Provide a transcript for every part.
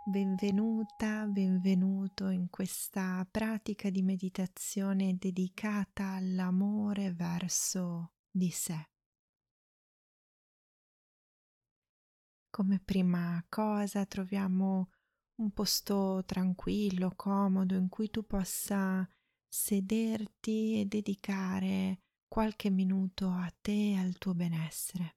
benvenuta, benvenuto in questa pratica di meditazione dedicata all'amore verso di sé. Come prima cosa troviamo un posto tranquillo, comodo, in cui tu possa sederti e dedicare qualche minuto a te e al tuo benessere.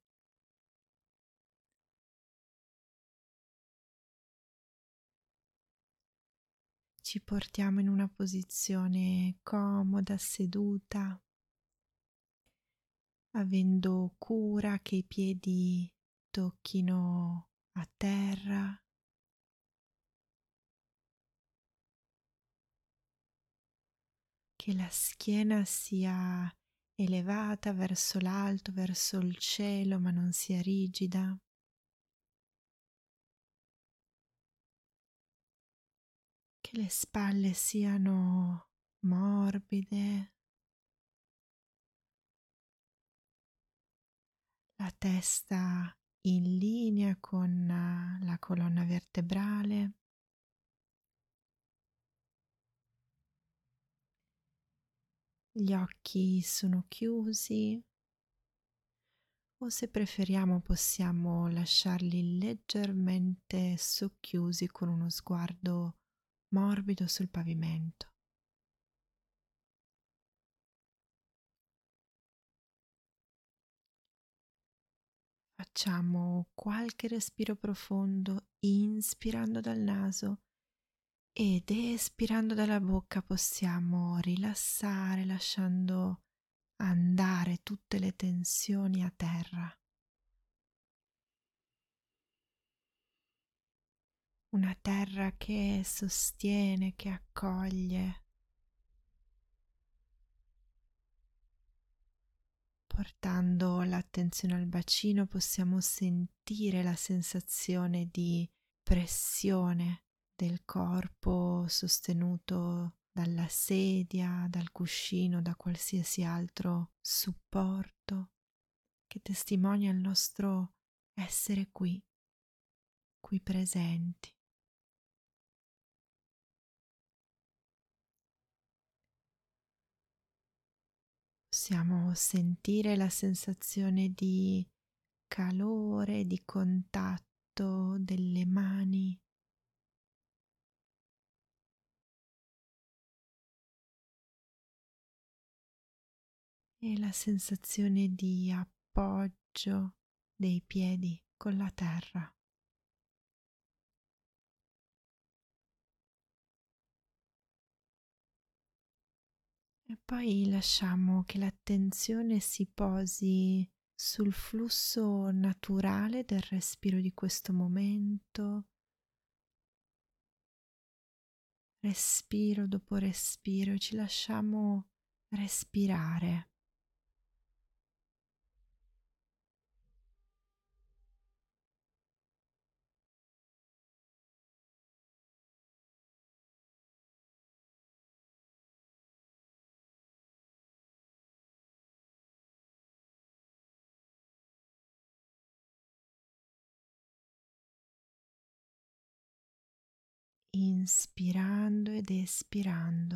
Ci portiamo in una posizione comoda, seduta, avendo cura che i piedi tocchino a terra, che la schiena sia elevata verso l'alto, verso il cielo, ma non sia rigida, che le spalle siano morbide, la testa in linea con la colonna vertebrale. Gli occhi sono chiusi o, se preferiamo, possiamo lasciarli leggermente socchiusi con uno sguardo morbido sul pavimento. Facciamo qualche respiro profondo, inspirando dal naso ed espirando dalla bocca. Possiamo rilassare lasciando andare tutte le tensioni a terra. Una terra che sostiene, che accoglie. Portando l'attenzione al bacino possiamo sentire la sensazione di pressione del corpo sostenuto dalla sedia, dal cuscino, da qualsiasi altro supporto che testimonia il nostro essere qui presenti. Possiamo sentire la sensazione di calore, di contatto delle mani e la sensazione di appoggio dei piedi con la terra. E poi lasciamo che l'attenzione si posi sul flusso naturale del respiro di questo momento, respiro dopo respiro, ci lasciamo respirare. Inspirando ed espirando.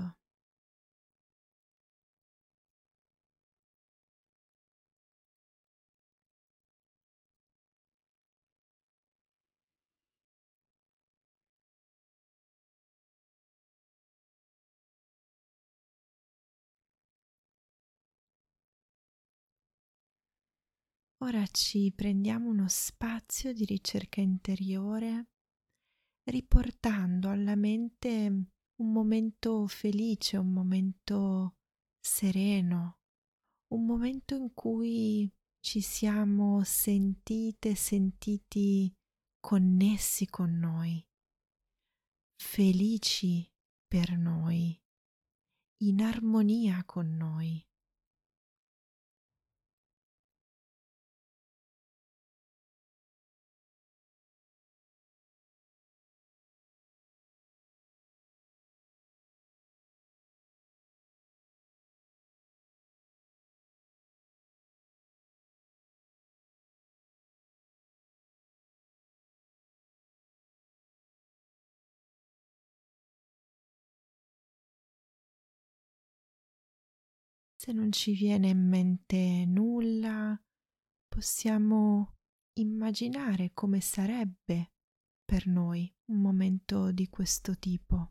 Ora ci prendiamo uno spazio di ricerca interiore, riportando alla mente un momento felice, un momento sereno, un momento in cui ci siamo sentite, sentiti connessi con noi, felici per noi, in armonia con noi. Se non ci viene in mente nulla, possiamo immaginare come sarebbe per noi un momento di questo tipo.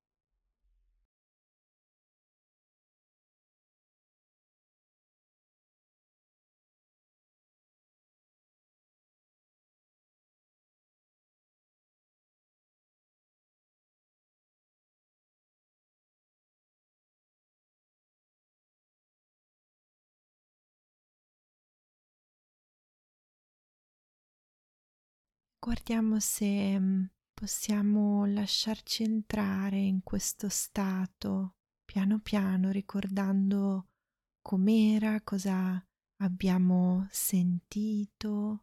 Guardiamo se possiamo lasciarci entrare in questo stato piano piano, ricordando com'era, cosa abbiamo sentito,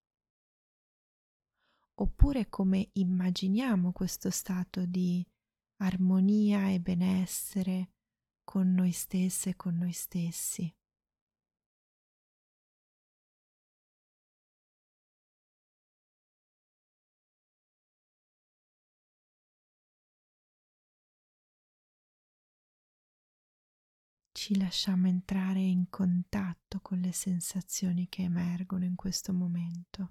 oppure come immaginiamo questo stato di armonia e benessere con noi stesse e con noi stessi. Ci lasciamo entrare in contatto con le sensazioni che emergono in questo momento.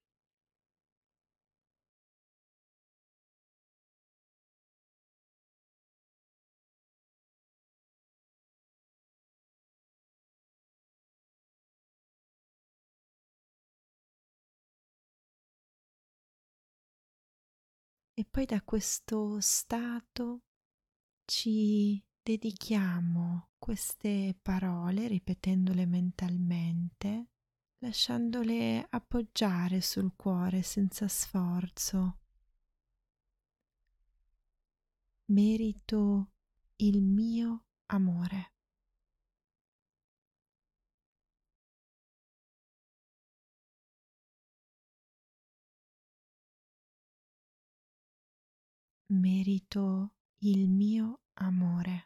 E poi da questo stato ci dedichiamo queste parole, ripetendole mentalmente, lasciandole appoggiare sul cuore senza sforzo. Merito il mio amore. Merito il mio amore.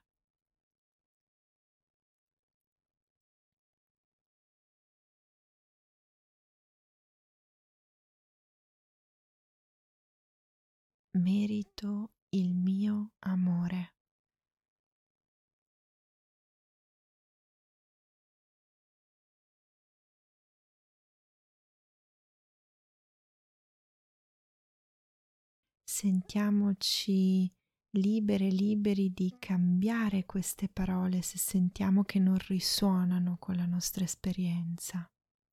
Merito il mio amore. Sentiamoci liberi di cambiare queste parole se sentiamo che non risuonano con la nostra esperienza.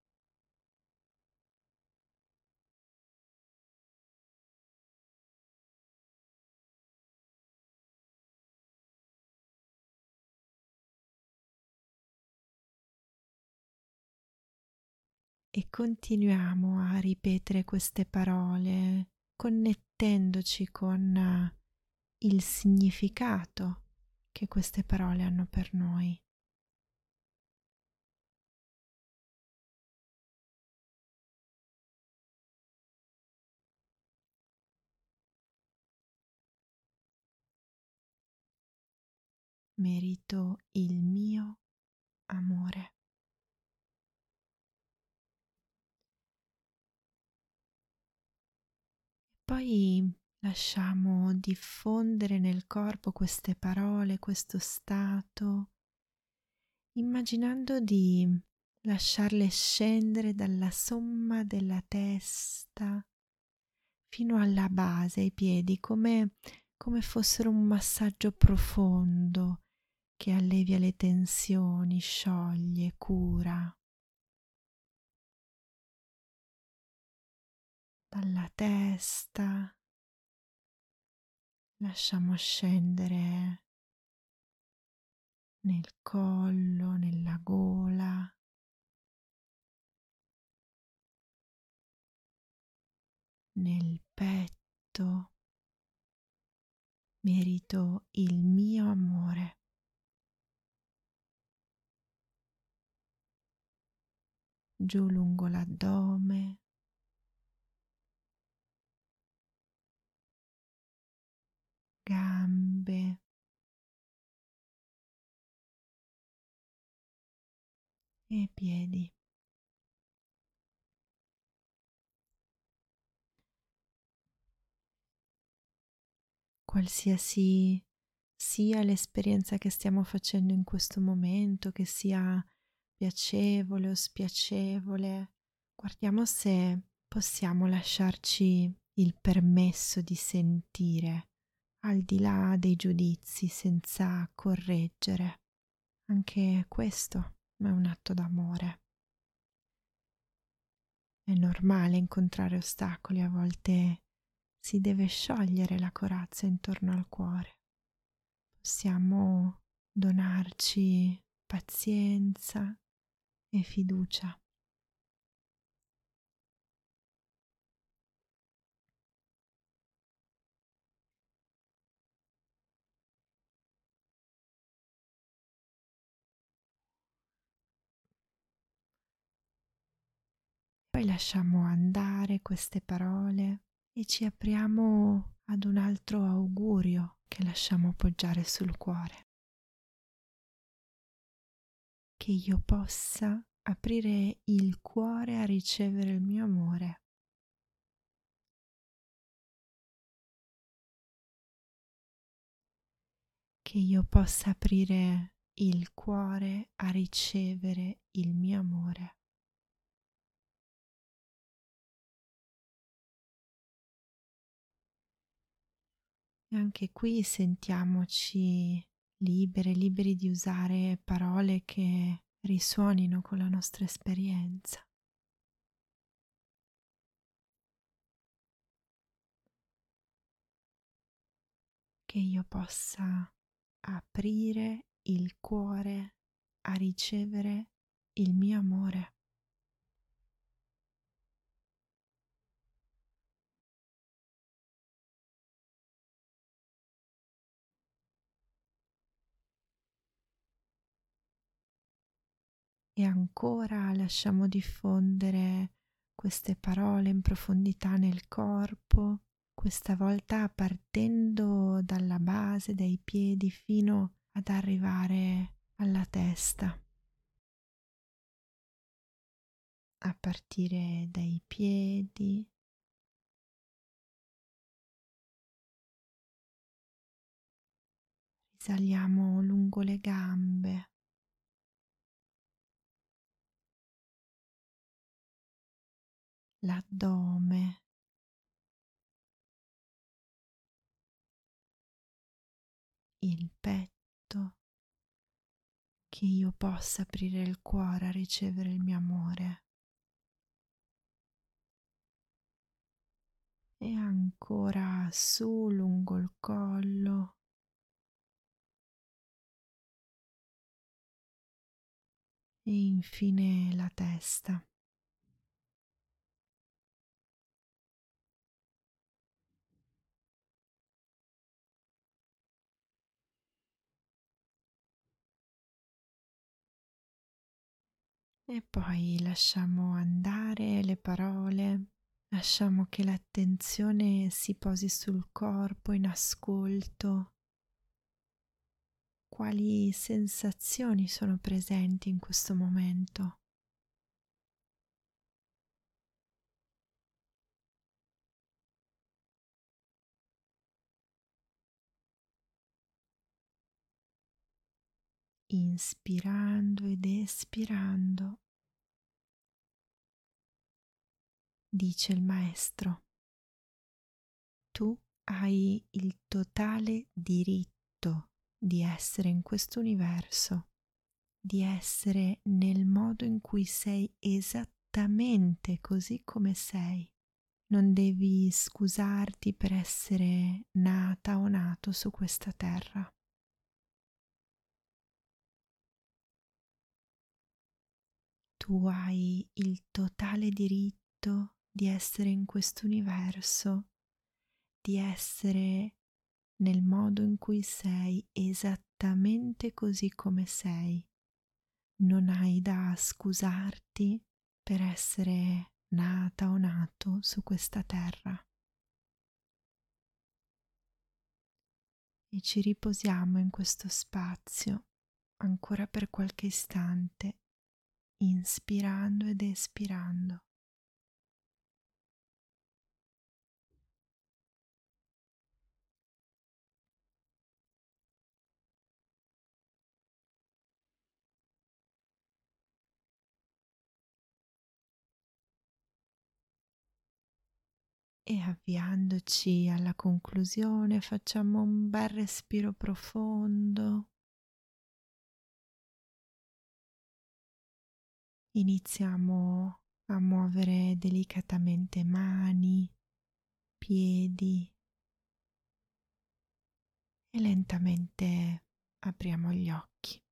E continuiamo a ripetere queste parole connettendoci con il significato che queste parole hanno per noi. Merito il mio amore. Poi lasciamo diffondere nel corpo queste parole, questo stato, immaginando di lasciarle scendere dalla somma della testa fino alla base, ai piedi, come fossero un massaggio profondo che allevia le tensioni, scioglie, cura. Dalla testa lasciamo scendere nel collo, nella gola, nel petto. Merito il mio amore. Giù lungo l'addome, gambe e piedi. Qualsiasi sia l'esperienza che stiamo facendo in questo momento, che sia piacevole o spiacevole. Guardiamo se possiamo lasciarci il permesso di sentire, al di là dei giudizi, senza correggere. Anche questo è un atto d'amore. È normale incontrare ostacoli, a volte si deve sciogliere la corazza intorno al cuore. Possiamo donarci pazienza e fiducia. Poi lasciamo andare queste parole e ci apriamo ad un altro augurio che lasciamo poggiare sul cuore. Che io possa aprire il cuore a ricevere il mio amore. Che io possa aprire il cuore a ricevere il mio amore. E anche qui sentiamoci liberi di usare parole che risuonino con la nostra esperienza. Che io possa aprire il cuore a ricevere il mio amore. E ancora lasciamo diffondere queste parole in profondità nel corpo, questa volta partendo dalla base, dai piedi, fino ad arrivare alla testa. A partire dai piedi, risaliamo lungo le gambe, l'addome, il petto, che io possa aprire il cuore a ricevere il mio amore. E ancora su lungo il collo e infine la testa. E poi lasciamo andare le parole, lasciamo che l'attenzione si posi sul corpo in ascolto. Quali sensazioni sono presenti in questo momento? Inspirando ed espirando, dice il maestro, tu hai il totale diritto di essere in questo universo, di essere nel modo in cui sei esattamente così come sei. Non devi scusarti per essere nata o nato su questa terra. Tu hai il totale diritto di essere in questo universo, di essere nel modo in cui sei esattamente così come sei. Non hai da scusarti per essere nata o nato su questa terra. E ci riposiamo in questo spazio ancora per qualche istante, inspirando ed espirando. E avviandoci alla conclusione facciamo un bel respiro profondo. Iniziamo a muovere delicatamente mani, piedi e lentamente apriamo gli occhi.